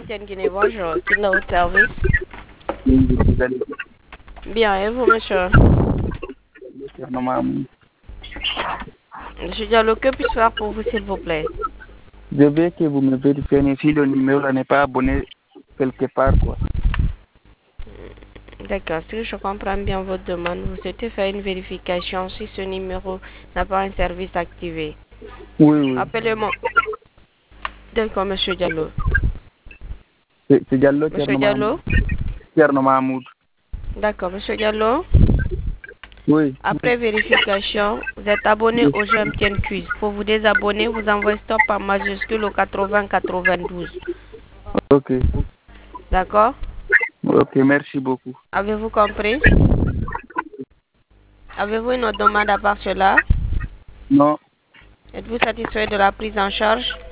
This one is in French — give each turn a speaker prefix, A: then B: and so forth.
A: MTN Guinée, bonjour. Qui est au service? Bien, et vous, monsieur? Monsieur Diallo, que puis-je faire pour vous, s'il vous plaît?
B: Je veux que vous me vérifiez si le numéro n'est pas abonné quelque part, quoi.
A: D'accord, si je comprends bien votre demande, vous souhaitez faire une vérification si ce numéro n'a pas un service activé.
B: Oui.
A: Appelez-moi. D'accord, monsieur Diallo.
B: C'est Diallo,
A: Monsieur Diallo?
B: Tierno Mahmoud.
A: D'accord, monsieur Diallo.
B: Oui.
A: Après vérification, vous êtes abonné au jeu MTN Quiz. Pour vous désabonner, vous envoyez stop par majuscule au 80-92.
B: Ok.
A: D'accord?
B: Ok, merci beaucoup.
A: Avez-vous compris? Avez-vous une autre demande à part cela?
B: Non.
A: Êtes-vous satisfait de la prise en charge?